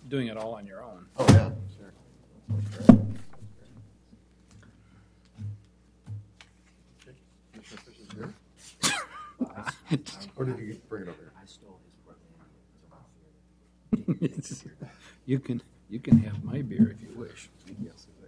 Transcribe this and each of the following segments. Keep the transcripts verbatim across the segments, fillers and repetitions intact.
doing it all on your own. Oh, yeah, sure. Commissioner Fish is here? Or did you bring it over here? I stole his It's- you can you can have my beer if you wish. Yes, is that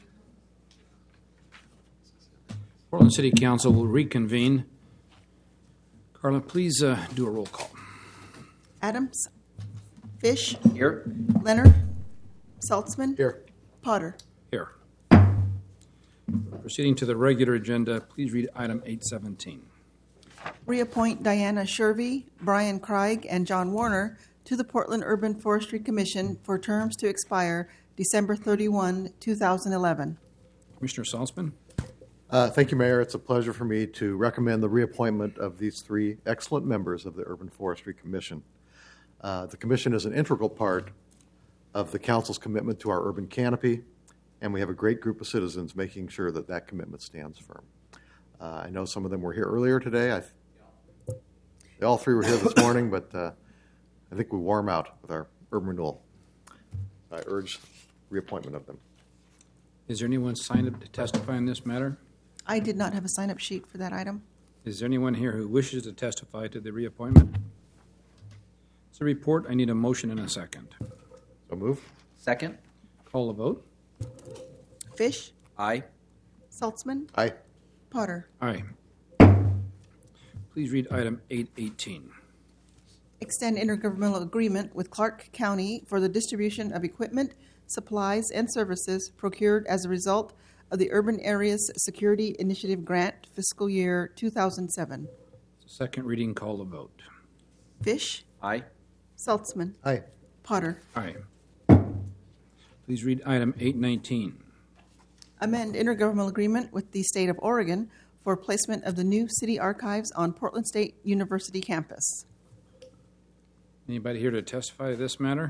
yours? Portland City Council will reconvene. Carla, please uh, do a roll call. Adams, Fish, Here. Leonard, Saltzman, Here. Potter. Here. Proceeding to the regular agenda, please read item eight seventeen. Reappoint Diana Shervey, Brian Craig, and John Warner to the Portland Urban Forestry Commission for terms to expire December thirty-first, two thousand eleven. Commissioner Salzman? Uh, thank you, Mayor. It's a pleasure for me to recommend the reappointment of these three excellent members of the Urban Forestry Commission. Uh, the commission is an integral part of the council's commitment to our urban canopy, and we have a great group of citizens making sure that that commitment stands firm. Uh, I know some of them were here earlier today. I, they all three were here this morning, but uh, I think we wore them out with our urban renewal. I urge reappointment of them. Is there anyone signed up to testify on this matter? I did not have a sign-up sheet for that item. Is there anyone here who wishes to testify to the reappointment? It's a report. I need a motion and a second. So move. Second. Call the vote. Fish, Aye. Saltzman, Aye. Potter. Aye. Please read item eight eighteen. Extend intergovernmental agreement with Clark County for the distribution of equipment, supplies, and services procured as a result of the Urban Areas Security Initiative Grant fiscal year two thousand seven. Second reading, call the vote. Fish, Aye. Saltzman, Aye. Potter. Aye. Please read item eight nineteen. Amend intergovernmental agreement with the state of Oregon for placement of the new city archives on Portland State University campus. Anybody here to testify to this matter?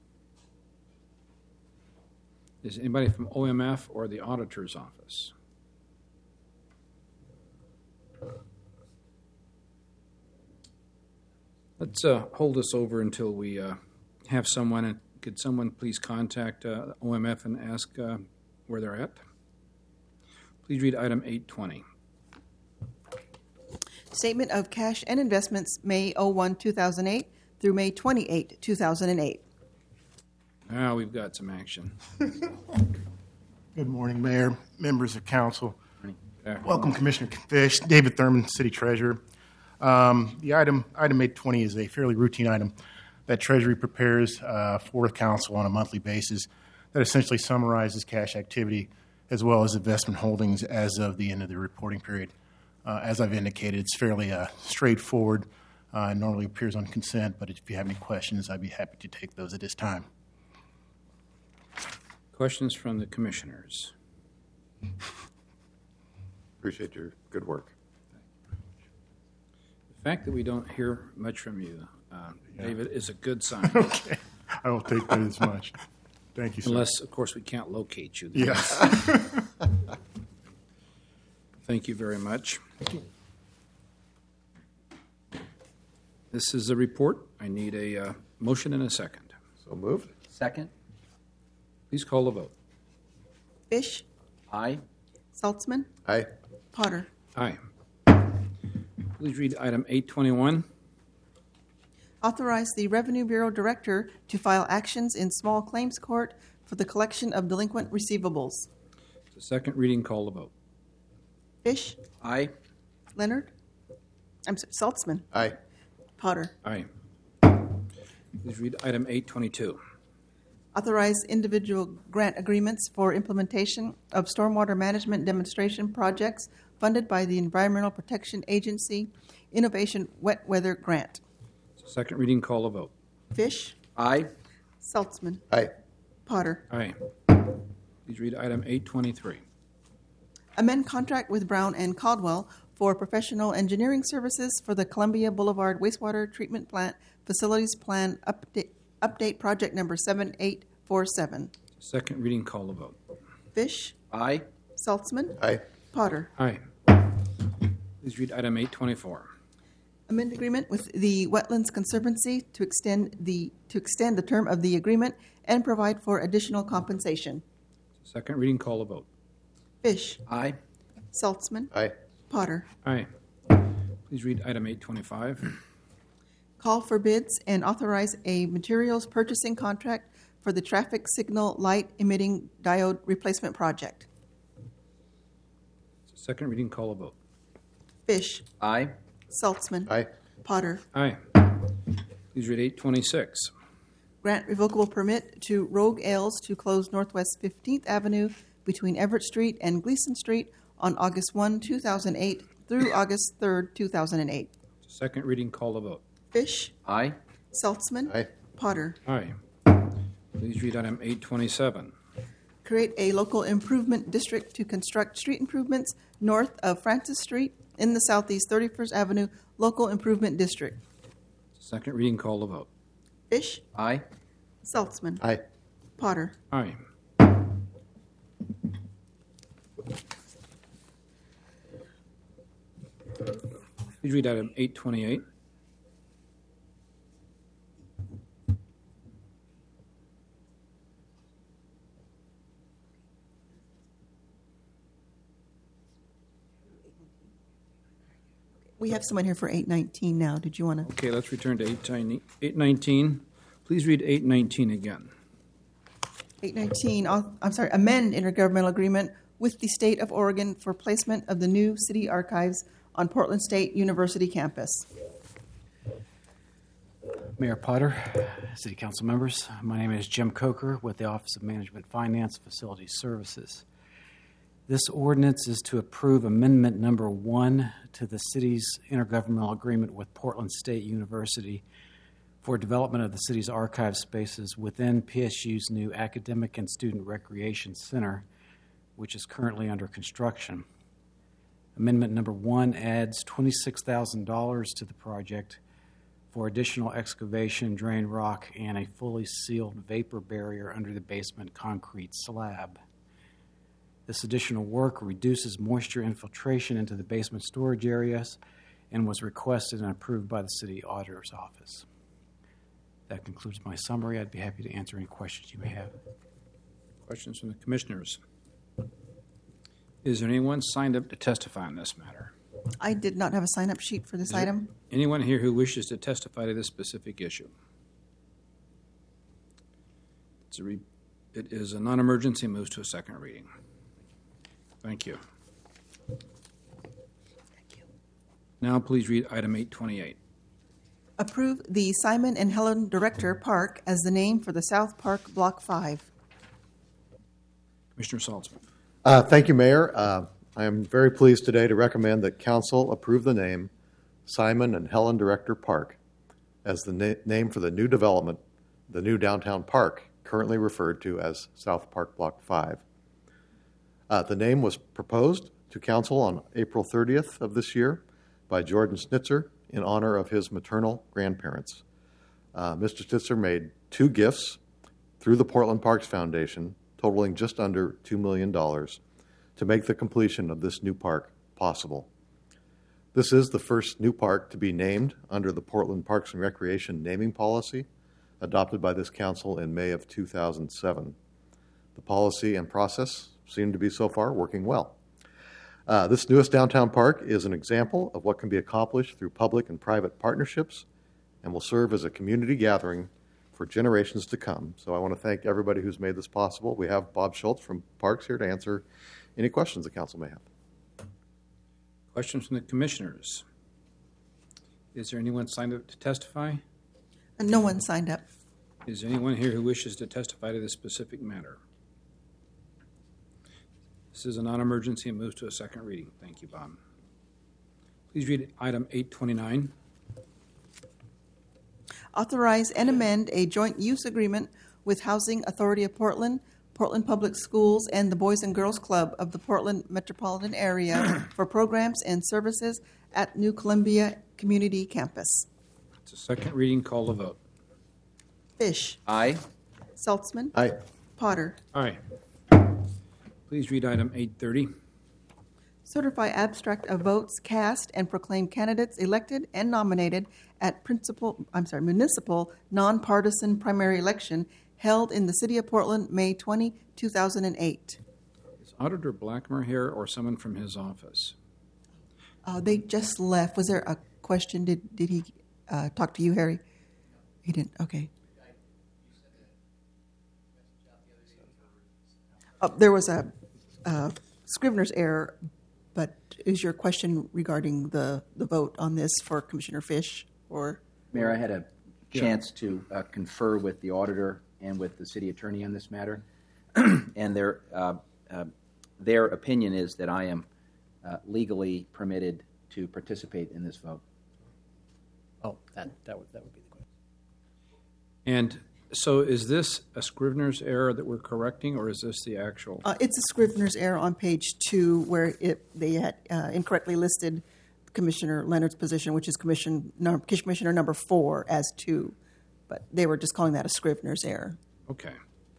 Is anybody from O M F or the auditor's office? Let's uh, hold this over until we uh, have someone. And could someone please contact uh, O M F and ask uh, where they're at? Please read item eight twenty. Statement of cash and investments, May first, two thousand eight through May twenty-eighth, two thousand eight. Now we've got some action. Good morning, Mayor, members of council. Yeah. Welcome, Commissioner Fish, David Thurman, City Treasurer. Um, the item, item eight twenty, is a fairly routine item that Treasury prepares uh, for the council on a monthly basis that essentially summarizes cash activity as well as investment holdings as of the end of the reporting period. Uh, as I've indicated, it's fairly uh, straightforward. Uh, it normally appears on consent, but if you have any questions, I'd be happy to take those at this time. Questions from the commissioners? Appreciate your good work. The fact that we don't hear much from you, uh, David, is a good sign. Okay. I will take that as much. Thank you, sir. Unless, of course, we can't locate you. Yes. Thank you very much. This is a report. I need a uh, motion and a second. So moved. Second. Please call the vote. Fish, Aye. Saltzman, Aye. Potter. Aye. Please read item eight twenty-one. Authorize the Revenue Bureau Director to file actions in small claims court for the collection of delinquent receivables. The second reading, call the vote. Fish, Aye. Leonard, I'm sorry, Saltzman, Aye. Potter. Aye. Please read item eight twenty-two. Authorize individual grant agreements for implementation of stormwater management demonstration projects funded by the Environmental Protection Agency Innovation Wet Weather Grant. Second reading, call the vote. Fish, Aye. Saltzman, Aye. Potter. Aye. Please read item eight twenty-three. Amend contract with Brown and Caldwell for professional engineering services for the Columbia Boulevard Wastewater Treatment Plant Facilities Plan Update, update Project number seven eight four seven. Second reading, call the vote. Fish, Aye. Saltzman, Aye. Potter. Aye. Please read item eight twenty-four. Amend agreement with the Wetlands Conservancy to extend the, to extend the term of the agreement and provide for additional compensation. Second reading, call a vote. Fish. Aye. Saltzman. Aye. Potter. Aye. Please read item eight twenty-five. Call for bids and authorize a materials purchasing contract for the traffic signal light emitting diode replacement project. Second reading, call a vote. Fish. Aye. Saltzman. Aye. Potter. Aye. Please read eight twenty-six. Grant revocable permit to Rogue Ales to close Northwest fifteenth Avenue between Everett Street and Gleason Street on August first, two thousand eight through August third, two thousand eight. Second reading, call a vote. Fish. Aye. Saltzman. Aye. Potter. Aye. Please read item eight twenty-seven. Create a local improvement district to construct street improvements north of Francis Street in the Southeast thirty-first Avenue Local Improvement District. Second reading, call a vote. Fish. Aye. Saltzman. Aye. Potter. Aye. Please read item eight twenty-eight. We have someone here for eight nineteen now. Did you want to? Okay, let's return to eight nineteen. Please read eight nineteen again. eight nineteen, I'm sorry, amend intergovernmental agreement with the state of Oregon for placement of the new city archives on Portland State University campus. Mayor Potter, City Council members, my name is Jim Coker with the Office of Management Finance Facility Services. This ordinance is to approve amendment number one to the city's intergovernmental agreement with Portland State University for development of the city's archive spaces within P S U's new Academic and Student Recreation Center, which is currently under construction. Amendment number one adds twenty-six thousand dollars to the project for additional excavation, drain rock, and a fully sealed vapor barrier under the basement concrete slab. This additional work reduces moisture infiltration into the basement storage areas and was requested and approved by the city auditor's office. That concludes my summary. I'd be happy to answer any questions you may have. Questions from the commissioners? Is there anyone signed up to testify on this matter? I did not have a sign-up sheet for this Is there item. Anyone here who wishes to testify to this specific issue? It's a re- it is a non-emergency, moves to a second reading. Thank you. Thank you. Now please read item eight twenty-eight. Approve the Simon and Helen Director Park as the name for the South Park Block five. Commissioner Saltzman. Uh, thank you, Mayor. Uh, I am very pleased today to recommend that Council approve the name Simon and Helen Director Park as the na- name for the new development, the new downtown park, currently referred to as South Park Block five. Uh, the name was proposed to Council on April thirtieth of this year by Jordan Snitzer in honor of his maternal grandparents. Uh, Mister Snitzer made two gifts through the Portland Parks Foundation, totaling just under two million dollars, to make the completion of this new park possible. This is the first new park to be named under the Portland Parks and Recreation naming policy, adopted by this council in May of two thousand seven. The policy and process seem to be so far working well. Uh, this newest downtown park is an example of what can be accomplished through public and private partnerships and will serve as a community gathering for generations to come. So I want to thank everybody who's made this possible. We have Bob Schultz from Parks here to answer any questions the council may have. Questions from the commissioners? Is there anyone signed up to testify? And no one signed up. Is there anyone here who wishes to testify to this specific matter? This is a non-emergency and moves to a second reading. Thank you, Bob. Please read item eight twenty-nine. Authorize and amend a joint use agreement with Housing Authority of Portland, Portland Public Schools, and the Boys and Girls Club of the Portland metropolitan area for programs and services at New Columbia Community Campus. It's a second reading. Call the vote. Fish. Aye. Saltzman. Aye. Potter. Aye. Please read item eight thirty. Certify abstract of votes cast and proclaim candidates elected and nominated at principal, I'm sorry, municipal nonpartisan primary election held in the city of Portland, May twentieth, two thousand eight. Is Auditor Blackmer here or someone from his office? Uh, they just left. Was there a question? Did did he uh, talk to you, Harry? He didn't. Okay. Uh, there was a uh, Scrivener's error, but is your question regarding the, the vote on this for Commissioner Fish? Or Mayor, I had a chance to uh, confer with the auditor and with the city attorney on this matter, and their uh, uh, their opinion is that I am uh, legally permitted to participate in this vote. Oh, that, that would that would be the question. And so is this a Scrivener's error that we're correcting, or is this the actual? uh, it's a Scrivener's error on page two, where it they had uh, incorrectly listed Commissioner Leonard's position, which is commission, no, Commissioner number four, as two, but they were just calling that a Scrivener's error. Okay.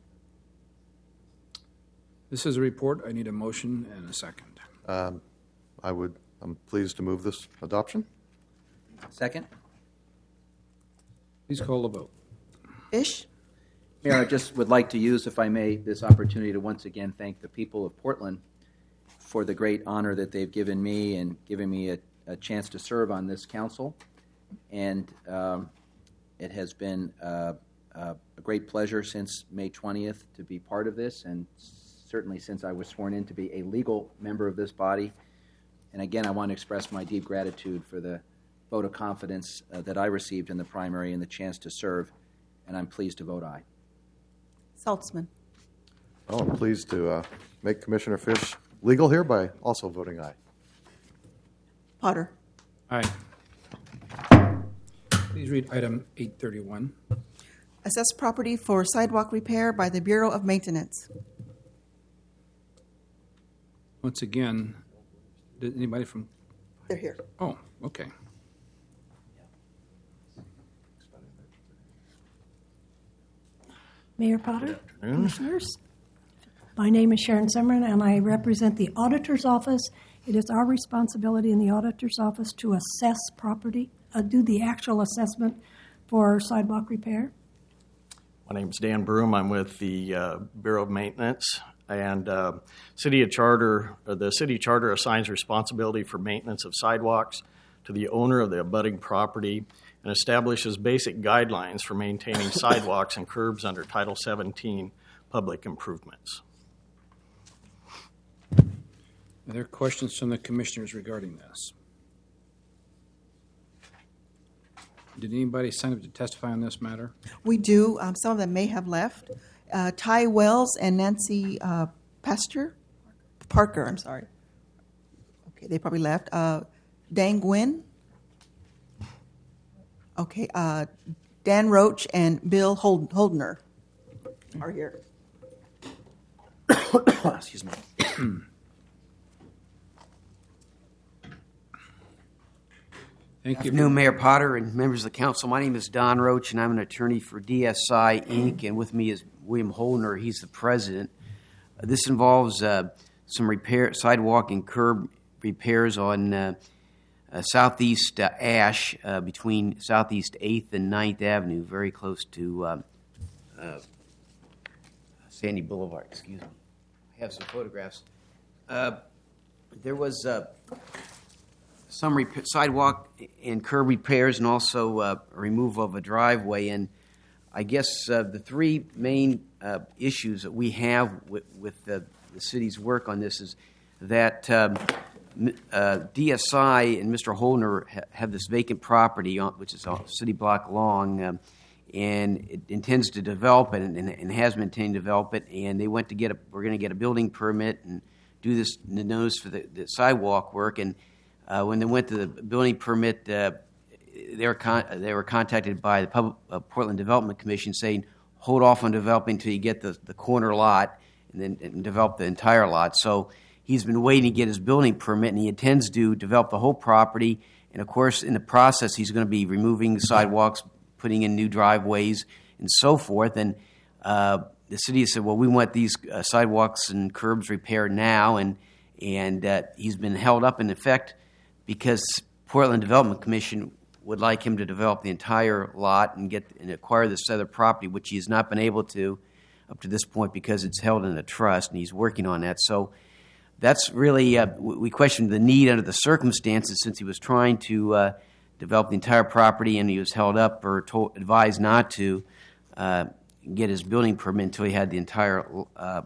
This is a report. I need a motion and a second. Um, I would, I'm pleased to move this adoption. Second? Please call the vote. Fish? Mayor, I just would like to use, if I may, this opportunity to once again thank the people of Portland for the great honor that they've given me and given me a, a chance to serve on this council. And um, it has been uh, uh, a great pleasure since May twentieth to be part of this, and certainly since I was sworn in to be a legal member of this body. And again, I want to express my deep gratitude for the vote of confidence uh, that I received in the primary and the chance to serve, and I'm pleased to vote aye. Saltzman? Oh, I'm pleased to uh, make Commissioner Fish legal here by also voting aye. Potter? Aye. Please read item eight thirty-one. Assess property for sidewalk repair by the Bureau of Maintenance. Once again, did anybody from? They're here. Oh, okay. Mayor Potter, Commissioners. My name is Sharon Simron, and I represent the Auditor's Office. It is our responsibility in the Auditor's Office to assess property, uh, do the actual assessment for sidewalk repair. My name is Dan Broom. I'm with the uh, Bureau of Maintenance, and uh, City of Charter, uh, the City Charter assigns responsibility for maintenance of sidewalks to the owner of the abutting property and establishes basic guidelines for maintaining sidewalks and curbs under Title seventeen public improvements. Are there questions from the commissioners regarding this? Did anybody sign up to testify on this matter? We do. Um, some of them may have left. Uh, Ty Wells and Nancy uh, Pastor? Parker, I'm sorry. Okay, they probably left. Uh, Dan Gwynn? Okay, uh, Dan Roach and Bill Hold- Holdner are here. Excuse me. Thank you. Afternoon, Mayor Potter and members of the council. My name is Don Roach, and I'm an attorney for D S I, Incorporated, and with me is William Holdner. He's the president. Uh, this involves uh, some repair, sidewalk and curb repairs on uh, uh, Southeast uh, Ash uh, between Southeast eighth and ninth Avenue, very close to uh, uh, Sandy Boulevard. Excuse me. I have some photographs. Uh, there was... Uh, some rep- sidewalk and curb repairs, and also uh, a removal of a driveway. And I guess uh, the three main uh, issues that we have with, with the, the city's work on this is that um, uh, D S I and Mister Holdner ha- have this vacant property, on, which is a city block long, um, and it intends to develop it, and, and has been intending to develop it. And they went to get a, we're going to get a building permit and do this the notice for the, the sidewalk work. And Uh, when they went to the building permit, uh, they were con- they were contacted by the Public, uh, Portland Development Commission saying, hold off on developing until you get the, the corner lot and then and develop the entire lot. So he's been waiting to get his building permit, and he intends to develop the whole property. And, of course, in the process, he's going to be removing the sidewalks, putting in new driveways, and so forth. And uh, the city said, well, we want these uh, sidewalks and curbs repaired now, and and uh, he's been held up in effect because Portland Development Commission would like him to develop the entire lot and get and acquire this other property, which he has not been able to up to this point because it's held in a trust, and he's working on that. So that's really, uh, we questioned the need under the circumstances since he was trying to uh, develop the entire property and he was held up or told, advised not to uh, get his building permit until he had the entire uh,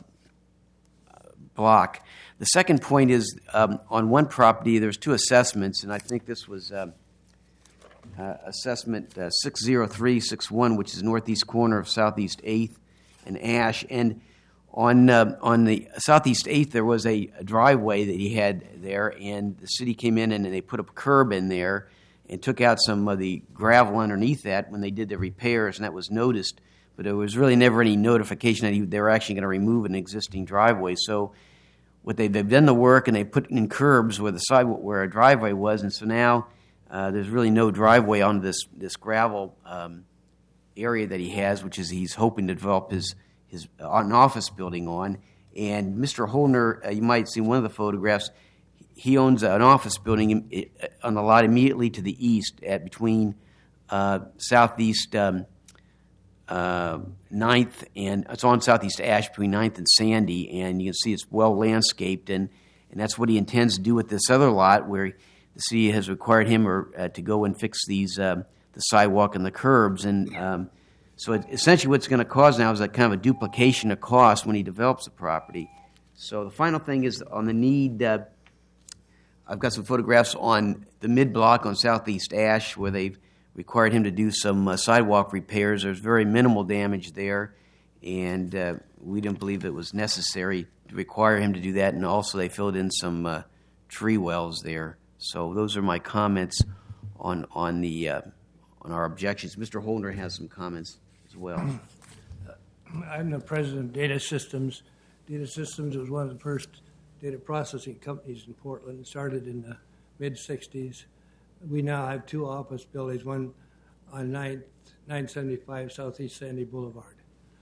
block. The second point is um, on one property, there's two assessments, and I think this was uh, uh, assessment uh, six zero three six one, which is northeast corner of Southeast eighth and Ash. And on uh, on the Southeast eighth, there was a, a driveway that he had there, and the city came in and they put a curb in there and took out some of the gravel underneath that when they did the repairs, and that was noticed. But there was really never any notification that he, they were actually going to remove an existing driveway. So what they, they've done the work, and they put in curbs where the sidewalk, where a driveway was, and so now uh, there's really no driveway on this this gravel um, area that he has, which is he's hoping to develop his his uh, an office building on. And Mister Holner, uh, you might see one of the photographs. He owns an office building on the lot immediately to the east, at between uh, southeast um, uh, ninth and it's on Southeast Ash between ninth and Sandy, and you can see it's well landscaped, and, and that's what he intends to do with this other lot, where the city has required him or uh, to go and fix these uh, the sidewalk and the curbs, and um, so it, essentially what's going to cause now is a kind of a duplication of cost when he develops the property. So the final thing is on the need. Uh, I've got some photographs on the mid-block on Southeast Ash where they've required him to do some uh, sidewalk repairs. There's very minimal damage there, and uh, we didn't believe it was necessary to require him to do that. And also they filled in some uh, tree wells there. So those are my comments on on the uh, on our objections. Mister Holder has some comments as well. I'm the president of Data Systems. Data Systems was one of the first data processing companies in Portland. It started in the mid sixties. We now have two office buildings, one on nine seventy-five Southeast Sandy Boulevard.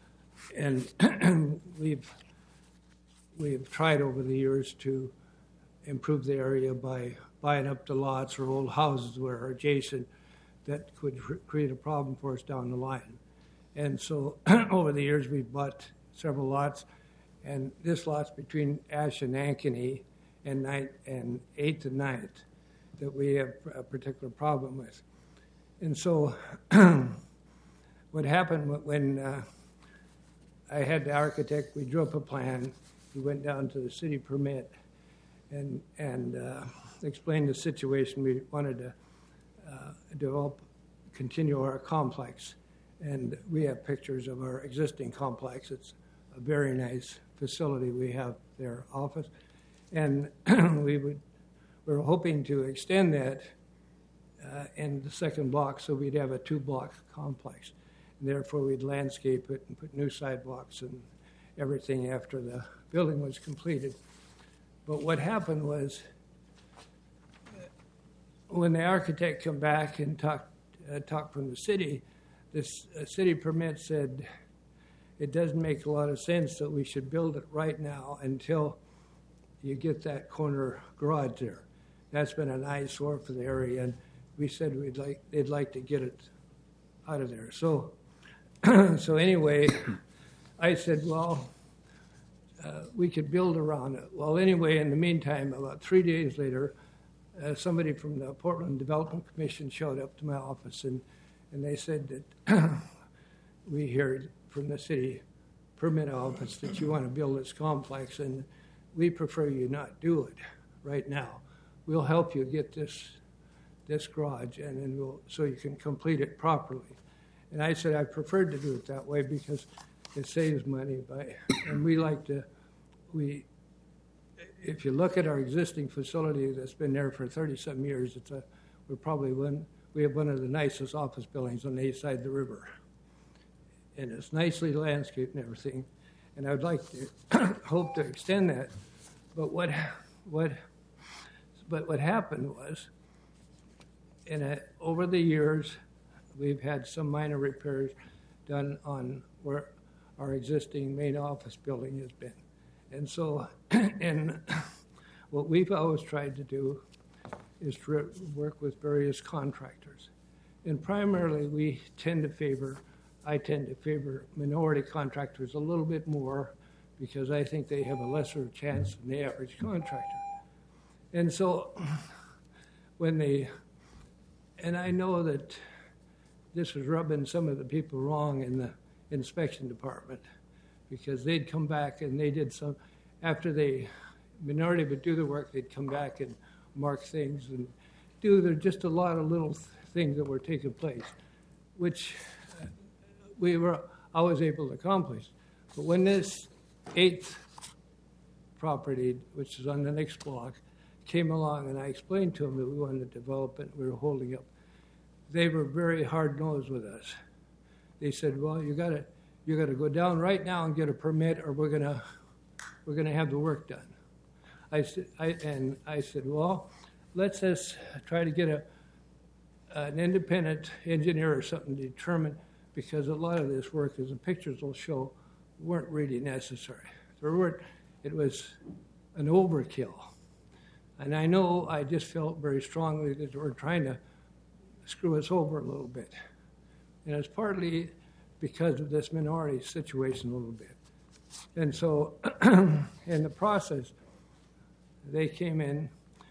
And we've we've tried over the years to improve the area by buying up the lots or old houses that are adjacent that could create a problem for us down the line. And so over the years we've bought several lots, and this lot's between Ash and Ankeny and ninth and eighth and ninth that we have a particular problem with. And so what happened when uh, I had the architect, we drew up a plan, we went down to the city permit and and uh, explained the situation. We wanted to uh, develop, continue our complex. And we have pictures of our existing complex. It's a very nice facility we have there, office. And we would, we were hoping to extend that uh, in the second block so we'd have a two-block complex. And therefore, we'd landscape it and put new sidewalks and everything after the building was completed. But what happened was, when the architect came back and talked uh, talked from the city, this uh, city permit said it doesn't make a lot of sense that we should build it right now until you get that corner garage there. That's been an eyesore for the area, and we said we'd like they'd like to get it out of there. So, so anyway, I said, well, uh, we could build around it. Well, anyway, in the meantime, about three days later, uh, somebody from the Portland Development Commission showed up to my office, and, and they said that we heard from the city permit office that you want to build this complex, and we prefer you not do it right now. We'll help you get this this garage, and then we'll so you can complete it properly. And I said I preferred to do it that way because it saves money. By and we like to we if you look at our existing facility that's been there for thirty-some years, it's a we're probably one we have one of the nicest office buildings on the east side of the river. And it's nicely landscaped and everything, and I would like to hope to extend that. But what, what, but what happened was, in a, over the years, we've had some minor repairs done on where our existing main office building has been, and so, and what we've always tried to do is to work with various contractors. And primarily, we tend to favor, I tend to favor minority contractors a little bit more because I think they have a lesser chance than the average contractor. And so when they, and I know that this was rubbing some of the people wrong in the inspection department because they'd come back and they did some, after they, minority would do the work, they'd come back and mark things and do there just a lot of little things that were taking place, which we were always able to accomplish. But when this eighth property, which is on the next block, came along and I explained to them that we wanted to develop it, we were holding up, they were very hard-nosed with us. They said, well, you gotta, you gotta go down right now and get a permit or we're gonna, we're gonna have the work done. I said, I, and I said, well, let's just try to get a, an independent engineer or something to determine, because a lot of this work, as the pictures will show, weren't really necessary. There weren't, it was an overkill. And I know I just felt very strongly that they were trying to screw us over a little bit. And it's partly because of this minority situation a little bit. And so in the process, they came in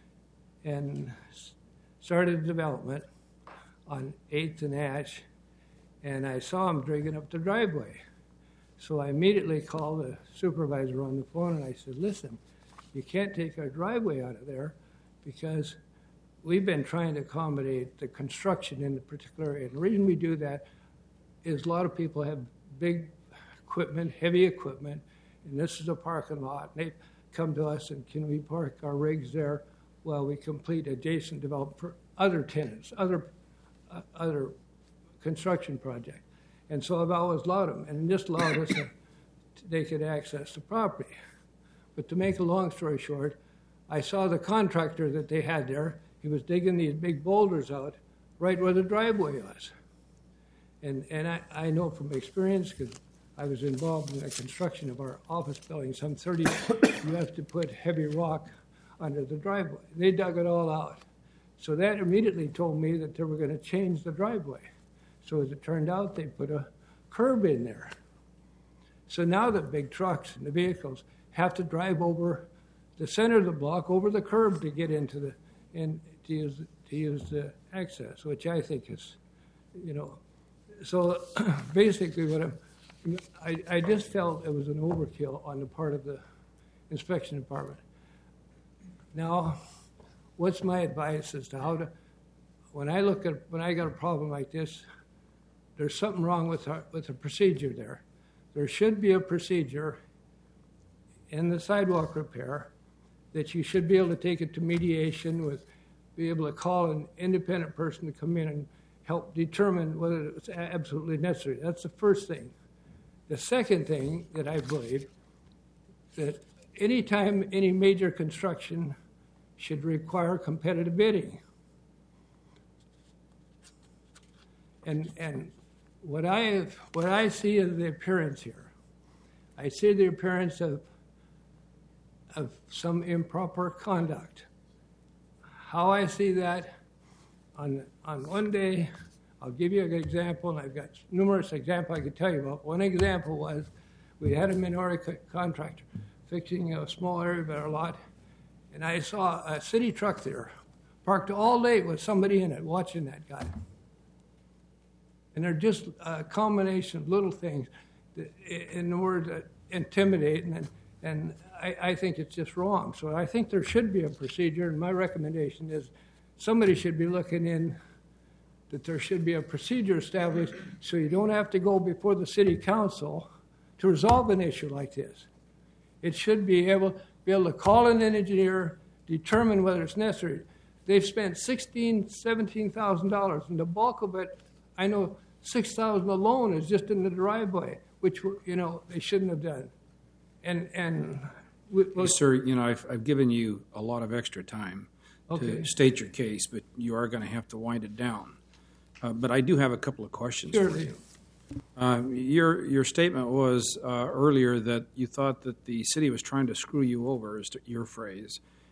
and started development on eighth and Ash, and I saw them digging up the driveway. So I immediately called the supervisor on the phone and I said, listen, you can't take our driveway out of there because we've been trying to accommodate the construction in the particular area. And the reason we do that is a lot of people have big equipment, heavy equipment, and this is a parking lot. And they come to us and can we park our rigs there while we complete adjacent development for other tenants, other uh, other construction projects. And so I've always allowed them, and just allowed us to, they could access the property. But to make a long story short, I saw the contractor that they had there. He was digging these big boulders out right where the driveway was. And and I, I know from experience, because I was involved in the construction of our office building, some thirty, you have to put heavy rock under the driveway. They dug it all out. So that immediately told me that they were going to change the driveway. So as it turned out, they put a curb in there. So now the big trucks and the vehicles have to drive over the center of the block, over the curb to get into the, and to use, to use the access, which I think is, you know, so basically what I'm, I, I just felt it was an overkill on the part of the inspection department. Now, what's my advice as to how to, when I look at, when I got a problem like this, there's something wrong with our, with the procedure there. There should be a procedure in the sidewalk repair that you should be able to take it to mediation with, be able to call an independent person to come in and help determine whether it's absolutely necessary. That's the first thing. The second thing that I believe, that anytime any major construction should require competitive bidding. And and what I have, what I see is the appearance here. I see the appearance of of some improper conduct. How I see that, on on one day, I'll give you an example, and I've got numerous examples I could tell you about. One example was we had a minority co- contractor fixing a small area of our lot, and I saw a city truck there parked all day with somebody in it watching that guy. And they're just a combination of little things that, in order to intimidate, and, and I, I think it's just wrong. So I think there should be a procedure, and my recommendation is somebody should be looking in that there should be a procedure established so you don't have to go before the city council to resolve an issue like this. It should be able, be able to call in an engineer, determine whether it's necessary. They've spent sixteen thousand dollars, seventeen thousand dollars, and the bulk of it, I know six thousand dollars alone is just in the driveway, which, you know, they shouldn't have done. And, and we, Hey, sir, you know, I've, I've given you a lot of extra time Okay. to state your case, but you are going to have to wind it down. Uh, but I do have a couple of questions for Surely. you. Uh, your your statement was uh, earlier that you thought that the city was trying to screw you over, is your phrase,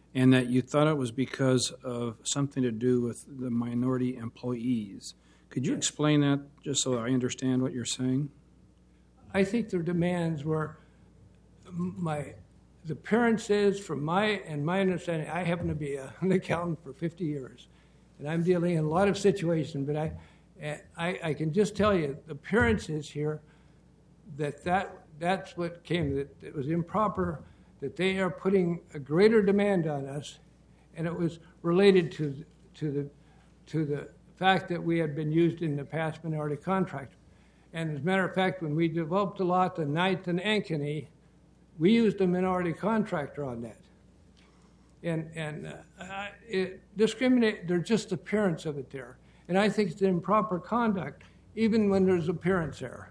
and that you thought it was because of something to do with the minority employees. Could you explain that, just so I understand what you're saying? I think their demands were my the appearances from my and my understanding. I happen to be a, an accountant for fifty years, and I'm dealing in a lot of situations. But I, I, I can just tell you the appearances here that, that that's what came. That it was improper. That they are putting a greater demand on us, and it was related to to the to the fact that we had been used in the past minority contract. And as a matter of fact, when we developed a lot in Ninth and Ankeny, we used a minority contractor on that. And and uh, it discriminate. There's just appearance of it there, and I think it's improper conduct, even when there's appearance there.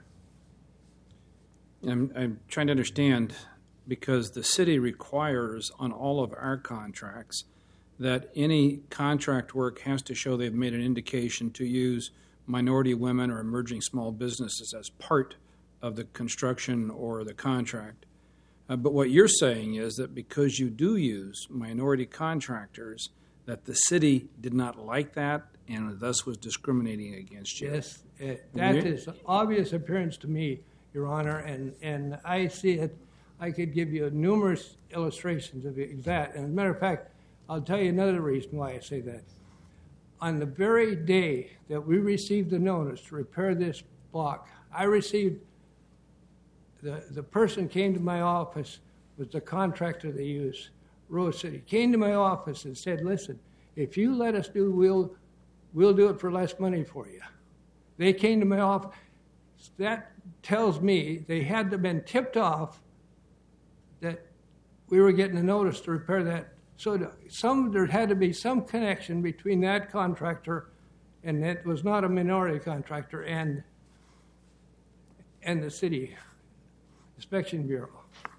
I'm, I'm trying to understand, because the city requires on all of our contracts that any contract work has to show they've made an indication to use minority women or emerging small businesses as part of the construction or the contract. Uh, but what you're saying is that because you do use minority contractors, that the city did not like that and thus was discriminating against you. Yes, it, that is obvious appearance to me, Your Honor, and, and I see it. I could give you numerous illustrations of that. And as a matter of fact, I'll tell you another reason why I say that. On the very day that we received the notice to repair this block, I received, the, the person came to my office, was the contractor they use, Rose City, came to my office and said, listen, if you let us do, we'll, we'll do it for less money for you. They came to my office. That tells me they had to have been tipped off that we were getting a notice to repair that. So some, there had to be some connection between that contractor, and it was not a minority contractor, and and the city inspection bureau.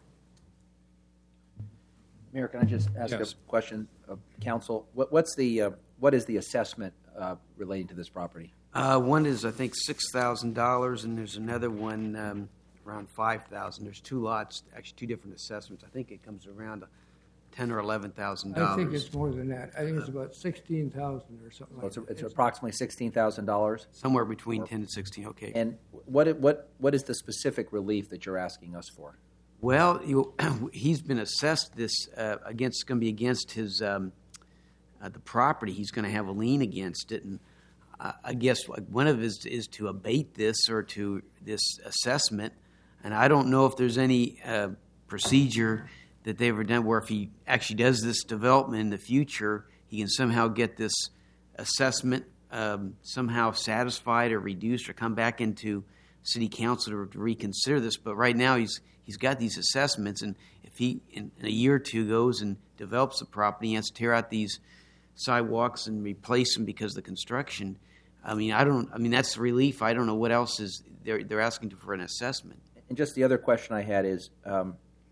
Mayor, can I just ask Yes. a question of council? What, what's the uh, what is the assessment uh, relating to this property? Uh, one is, I think, six thousand dollars, and there's another one um, around five thousand dollars. There's two lots, actually two different assessments. I think it comes around ten or eleven thousand dollars. I think it's more than that. I think it's about sixteen thousand or something Well, like it's, that. it's approximately sixteen thousand dollars. Somewhere between ten and sixteen, okay. And what what what is the specific relief that you're asking us for? Well, you, he's been assessed this uh, against, going to be against his, um, uh, the property. He's going to have a lien against it. And uh, I guess one of his is to abate this or to this assessment. And I don't know if there's any uh, procedure that they've ever done where if he actually does this development in the future, he can somehow get this assessment um, somehow satisfied or reduced or come back into city council to, to reconsider this. But right now he's he's got these assessments, and if he in, in a year or two goes and develops the property, he has to tear out these sidewalks and replace them because of the construction. I mean, I don't. I mean, that's the relief. I don't know what else is they're they're asking for an assessment. And just the other question I had is, um,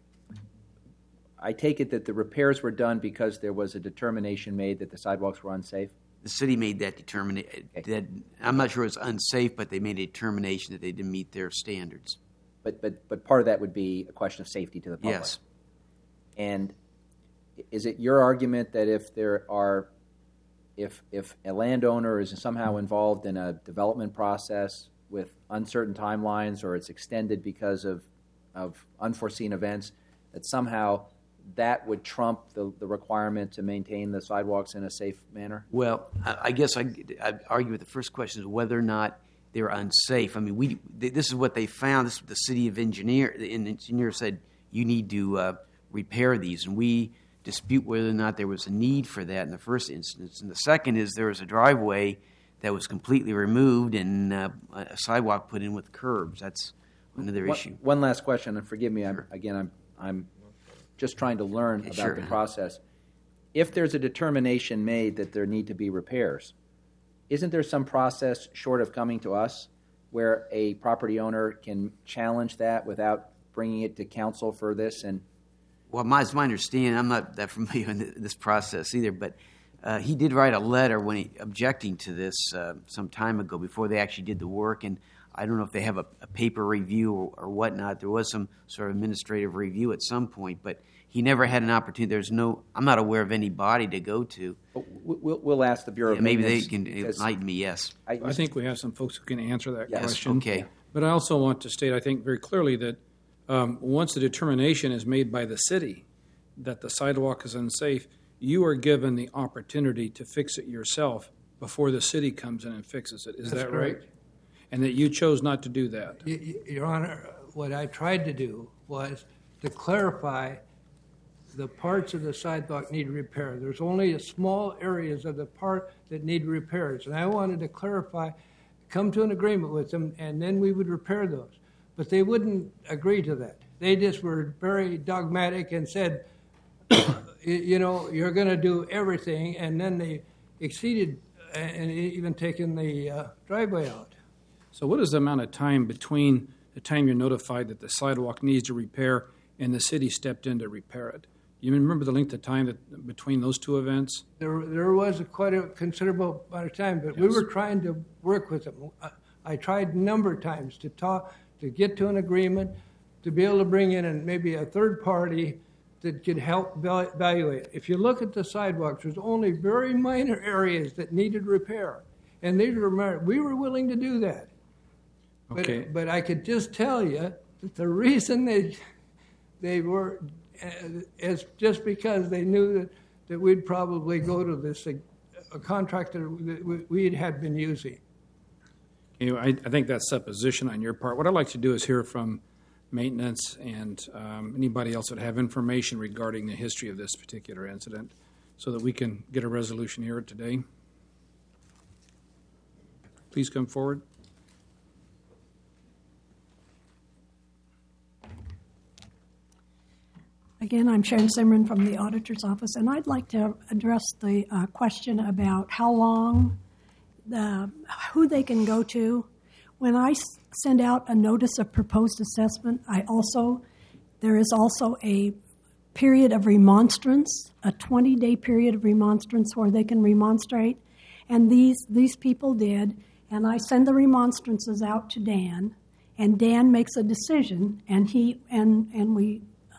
I take it that the repairs were done because there was a determination made that the sidewalks were unsafe? The city made that determination. That I'm not sure it's unsafe, but they made a determination that they didn't meet their standards. But but but part of that would be a question of safety to the public. Yes. And is it your argument that if there are, if if a landowner is somehow involved in a development process with uncertain timelines, or it's extended because of of unforeseen events, that somehow that would trump the, the requirement to maintain the sidewalks in a safe manner? Well, I, I guess I I'd argue with the first question is whether or not they're unsafe. I mean, we they, this is what they found. This is what the city of engineer the engineer said you need to uh, repair these, and we dispute whether or not there was a need for that in the first instance. And the second is there was a driveway that was completely removed and uh, a sidewalk put in with curbs. That's another one, issue. One last question, and forgive me. Sure. I'm, again, I'm I'm just trying to learn Okay, about sure. the process. If there's a determination made that there need to be repairs, isn't there some process short of coming to us where a property owner can challenge that without bringing it to council for this? And Well, my, it's my understanding, I'm not that familiar with this process either, but uh, he did write a letter when he objecting to this uh, some time ago before they actually did the work, and I don't know if they have a, a paper review or, or whatnot. There was some sort of administrative review at some point, but he never had an opportunity. There's no, I'm not aware of anybody to go to. We'll, we'll ask the Bureau Yeah, of maybe they Maintenance. can because enlighten me, yes. I, I think we have some folks who can answer that Yes, question. okay. But I also want to state, I think very clearly that um, once the determination is made by the city that the sidewalk is unsafe, you are given the opportunity to fix it yourself before the city comes in and fixes it. Is That's that right? correct. And that you chose not to do that. Y- y- Your Honor, what I tried to do was to clarify the parts of the sidewalk need repair. There's only a small areas of the part that need repairs. And I wanted to clarify, come to an agreement with them, and then we would repair those. But they wouldn't agree to that. They just were very dogmatic and said, you know, you're going to do everything, and then they exceeded and even taken the uh, driveway out. So what is the amount of time between the time you're notified that the sidewalk needs to repair and the city stepped in to repair it? You remember the length of time that, between those two events? There, there was a quite a considerable amount of time, but we Yes. were trying to work with them. I, I tried a number of times to talk, to get to an agreement, to be able to bring in and maybe a third party that could help val- evaluate. If you look at the sidewalks, there's only very minor areas that needed repair, and they were, we were willing to do that. But, Okay. but I could just tell you that the reason they they were uh, is just because they knew that, that we'd probably go to this uh, a contractor that we, we had been using. You know, I, I think that's supposition on your part. What I'd like to do is hear from maintenance and um, anybody else that have information regarding the history of this particular incident so that we can get a resolution here today. Please come forward. Again, I'm Sharon Simron from the Auditor's Office, and I'd like to address the uh, question about how long, the, who they can go to. When I s- send out a notice of proposed assessment, I also, there is also a period of remonstrance, a twenty-day period of remonstrance where they can remonstrate, and these, these people did, and I send the remonstrances out to Dan, and Dan makes a decision, and he, and, and we,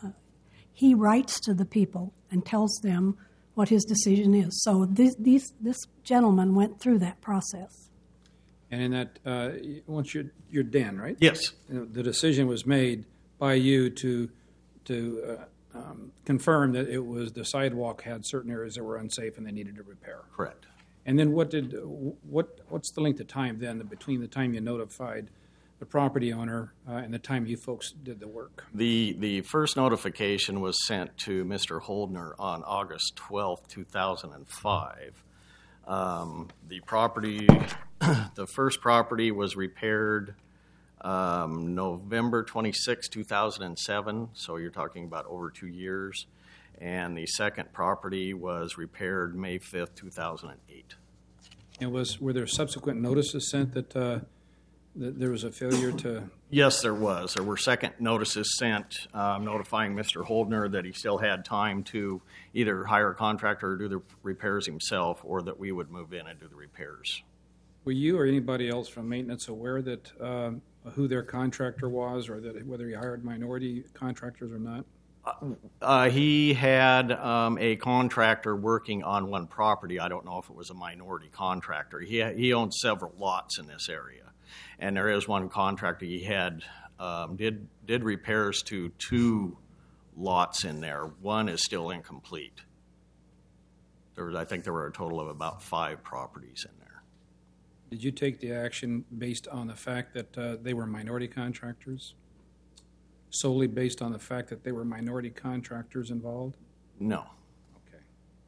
he writes to the people and tells them what his decision is. So this, these, this gentleman went through that process. And in that, uh, once you're, you're Dan, right? Yes. The decision was made by you to to uh, um, confirm that it was the sidewalk had certain areas that were unsafe and they needed to repair. Correct. And then what did what what's the length of time then between the time you notified the property owner uh, and the time you folks did the work? The the first notification was sent to Mister Holdner on August twelfth, two thousand five. Um, the property, the first property was repaired um, November twenty-sixth, two thousand seven, so you're talking about over two years. And the second property was repaired May fifth, two thousand eight. And was were there subsequent notices sent that uh, that there was a failure to? Yes, there was. There were second notices sent um, notifying Mister Holdner that he still had time to either hire a contractor or do the repairs himself, or that we would move in and do the repairs. Were you or anybody else from maintenance aware that um, who their contractor was, or that whether he hired minority contractors or not? Uh, he had um, a contractor working on one property. I don't know if it was a minority contractor. He he owns several lots in this area. And there is one contractor he had um, did did repairs to two lots in there. One is still incomplete. There was, I think there were a total of about five properties in there. Did you take the action based on the fact that uh, they were minority contractors? Solely based on the fact that they were minority contractors involved? No. Okay.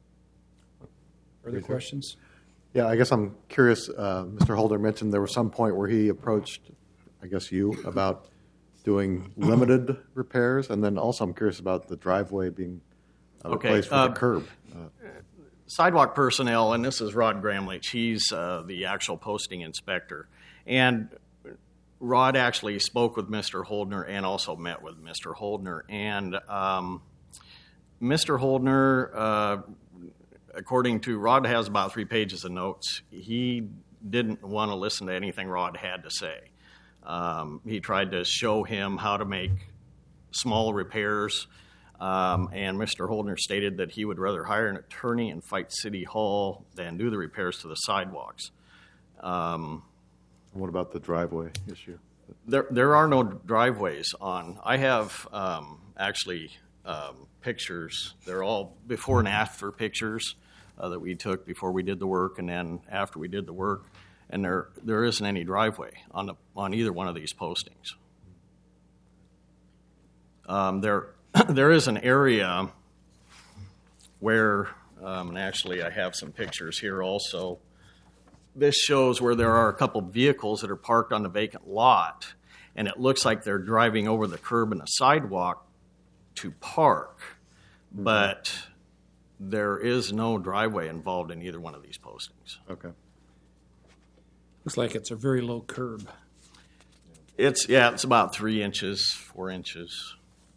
Further questions? Yeah, I guess I'm curious. Uh, Mister Holder mentioned there was some point where he approached, I guess you, about doing limited repairs, and then also I'm curious about the driveway being uh, Okay, replaced with uh, a curb. Uh, Sidewalk personnel, and this is Rod Gramlich. He's uh, the actual posting inspector. And Rod actually spoke with Mister Holdner and also met with Mister Holdner. And um, Mister Holdner, uh, according to Rod, has about three pages of notes. He didn't want to listen to anything Rod had to say. Um, he tried to show him how to make small repairs. Um, and Mister Holdner stated that he would rather hire an attorney and fight City Hall than do the repairs to the sidewalks. Um, What about the driveway issue? There, there are no driveways on. I have um, actually um, pictures. They're all before and after pictures uh, that we took before we did the work, and then after we did the work. And there, there isn't any driveway on the on either one of these postings. Um, there, there is an area where, um, and actually I have some pictures here also. This shows where there are a couple vehicles that are parked on the vacant lot, and it looks like they're driving over the curb and the sidewalk to park, mm-hmm. but there is no driveway involved in either one of these postings. Okay. Looks like it's a very low curb. It's, yeah, it's about three inches, four inches.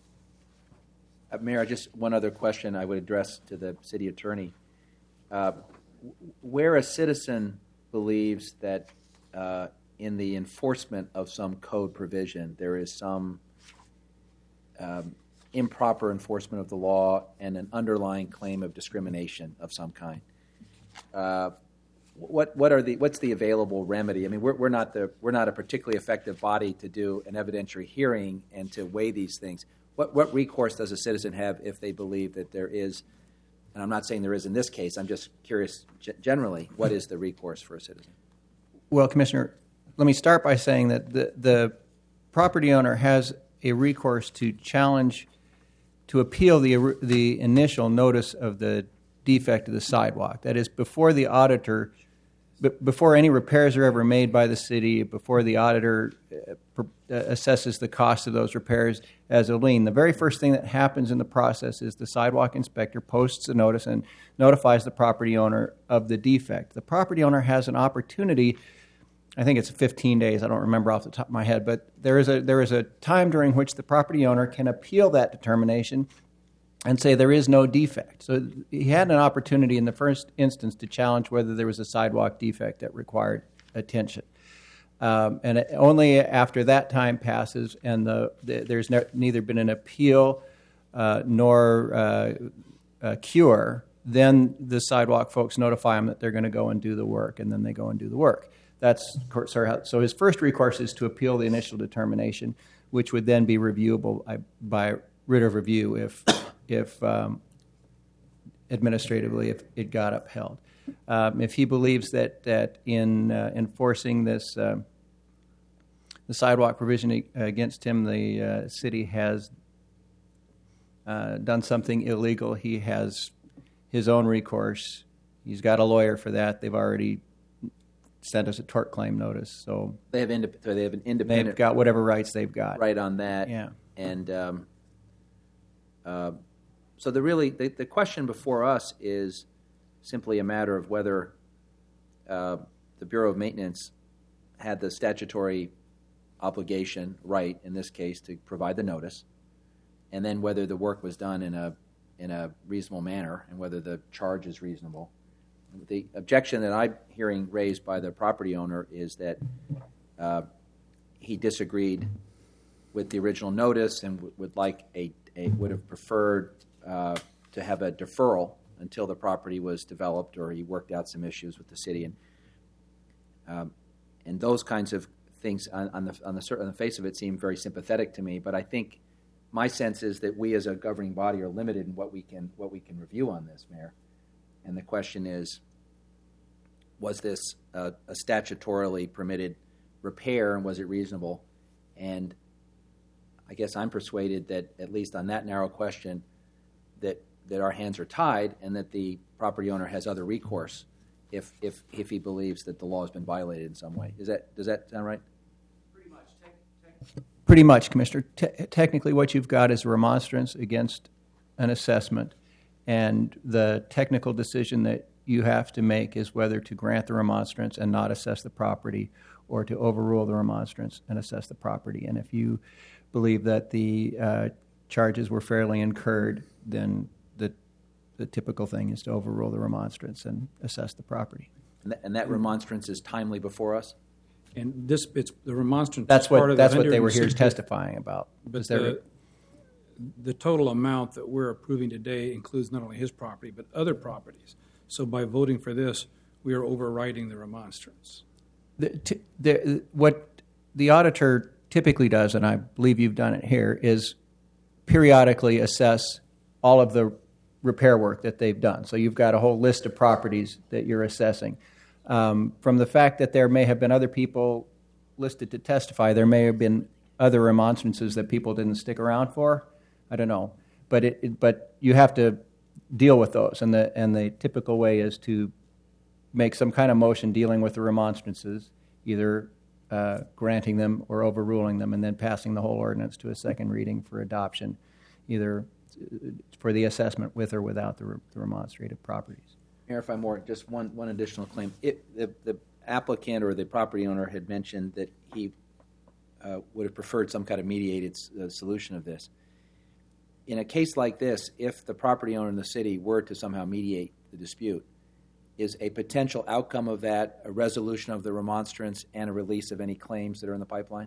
Uh, Mayor, just one other question I would address to the city attorney. Uh, where a citizen believes that uh, in the enforcement of some code provision there is some um, improper enforcement of the law and an underlying claim of discrimination of some kind, uh, what what are the what's the available remedy? I mean, we're we're not the we're not a particularly effective body to do an evidentiary hearing and to weigh these things. What what recourse does a citizen have if they believe that there is? And I'm not saying there is in this case. I'm just curious g- generally, what is the recourse for a citizen? Well, Commissioner, let me start by saying that the, the property owner has a recourse to challenge, to appeal the, the initial notice of the defect of the sidewalk. That is, before the auditor, before any repairs are ever made by the city, before the auditor assesses the cost of those repairs as a lien, the very first thing that happens in the process is the sidewalk inspector posts a notice and notifies the property owner of the defect. The property owner has an opportunity, I think it's fifteen days, I don't remember off the top of my head, but there is a there is a time during which the property owner can appeal that determination and say there is no defect. So he had an opportunity in the first instance to challenge whether there was a sidewalk defect that required attention. Um, and it, only after that time passes and the, the, there's ne- neither been an appeal uh, nor uh, a cure, then the sidewalk folks notify him that they're going to go and do the work, and then they go and do the work. That's so his first recourse is to appeal the initial determination, which would then be reviewable by, by writ of review if if um, administratively if it got upheld. Um, if he believes that that in uh, enforcing this uh, the sidewalk provision against him, the uh, city has uh, done something illegal, he has his own recourse. He's got a lawyer for that. They've already sent us a tort claim notice. So they have indep- so they have an independent. They've got whatever rights they've got. Right on that. Yeah. And um, uh, so the really the, the question before us is simply a matter of whether uh, the Bureau of Maintenance had the statutory obligation, right in this case, to provide the notice, and then whether the work was done in a in a reasonable manner and whether the charge is reasonable. The objection that I'm hearing raised by the property owner is that uh, he disagreed with the original notice and w- would like a, a would have preferred uh, to have a deferral until the property was developed or he worked out some issues with the city, and um, and those kinds of things on, on the on the on the face of it seem very sympathetic to me. But I think my sense is that we as a governing body are limited in what we can what we can review on this, Mayor. And the question is, was this a, a statutorily permitted repair, and was it reasonable? And I guess I'm persuaded that, at least on that narrow question, that, that our hands are tied and that the property owner has other recourse if if, if he believes that the law has been violated in some way. Is that does that sound right? Pretty much, te- te- Pretty much, Commissioner. Te- technically, what you've got is a remonstrance against an assessment. And the technical decision that you have to make is whether to grant the remonstrance and not assess the property, or to overrule the remonstrance and assess the property. And if you believe that the uh, charges were fairly incurred, then the the typical thing is to overrule the remonstrance and assess the property. And, th- and that remonstrance is timely before us? And this, it's the remonstrance. That's is part what of that's the what they were here one hundred sixty testifying about. But there, the, the total amount that we're approving today includes not only his property, but other properties. So by voting for this, we are overriding the remonstrance. The, t- the, what the auditor typically does, and I believe you've done it here, is periodically assess all of the repair work that they've done. So you've got a whole list of properties that you're assessing. Um, from the fact that there may have been other people listed to testify, there may have been other remonstrances that people didn't stick around for. I don't know, but it, it but you have to deal with those, and the and the typical way is to make some kind of motion dealing with the remonstrances, either uh, granting them or overruling them, and then passing the whole ordinance to a second reading for adoption, either for the assessment with or without the, re- the remonstrated properties. Mayor, if I more, just one, one additional claim. It, the, the applicant or the property owner had mentioned that he uh, would have preferred some kind of mediated uh, solution of this. In a case like this, if the property owner in the city were to somehow mediate the dispute, is a potential outcome of that a resolution of the remonstrance and a release of any claims that are in the pipeline?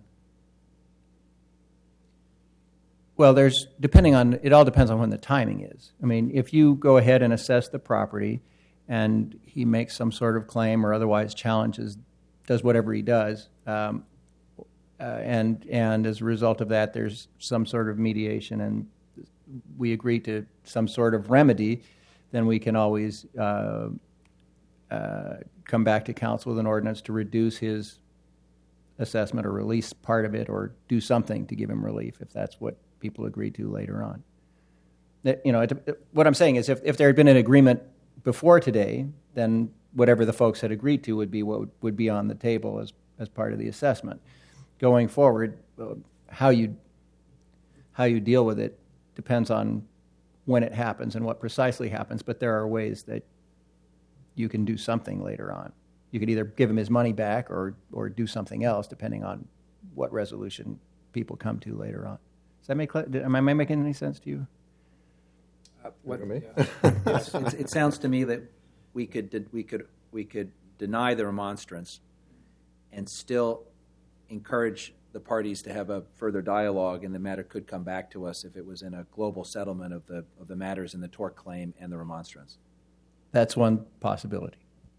Well, there's, depending on, it all depends on when the timing is. I mean, if you go ahead and assess the property and he makes some sort of claim or otherwise challenges, does whatever he does, um, uh, and and as a result of that, there's some sort of mediation and we agree to some sort of remedy, then we can always uh, uh, come back to council with an ordinance to reduce his assessment or release part of it or do something to give him relief if that's what people agree to later on. That, you know, it, it, what I'm saying is if, if there had been an agreement before today, then whatever the folks had agreed to would be what would, would be on the table as, as part of the assessment. Going forward, uh, how you how you deal with it depends on when it happens and what precisely happens, but there are ways that you can do something later on. You could either give him his money back or or do something else depending on what resolution people come to later on. Does that make am I making any sense to you? Uh, what, me? Yes, it, it sounds to me that we could we could we could deny the remonstrance and still encourage the parties to have a further dialogue, and the matter could come back to us if it was in a global settlement of the of the matters in the tort claim and the remonstrance. That's one possibility.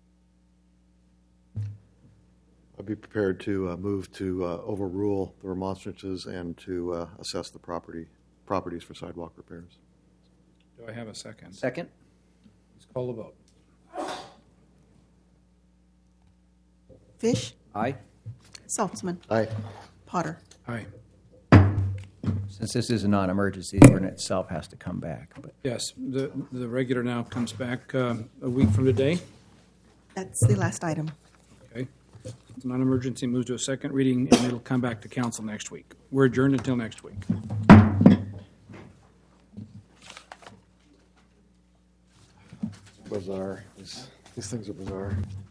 I'd be prepared to uh, move to uh, overrule the remonstrances and to uh, assess the property properties for sidewalk repairs. Do I have a second? Second? Please call the vote. Fish, Aye. Saltzman, Aye. Potter. Aye. Since this is a non-emergency, the ordinance itself has to come back. But Yes, the, the regular now comes back uh, a week from today. That's the last item. Okay. It's a non-emergency, moves to a second reading, and it'll come back to council next week. We're adjourned until next week. Bizarre. These, these things are bizarre.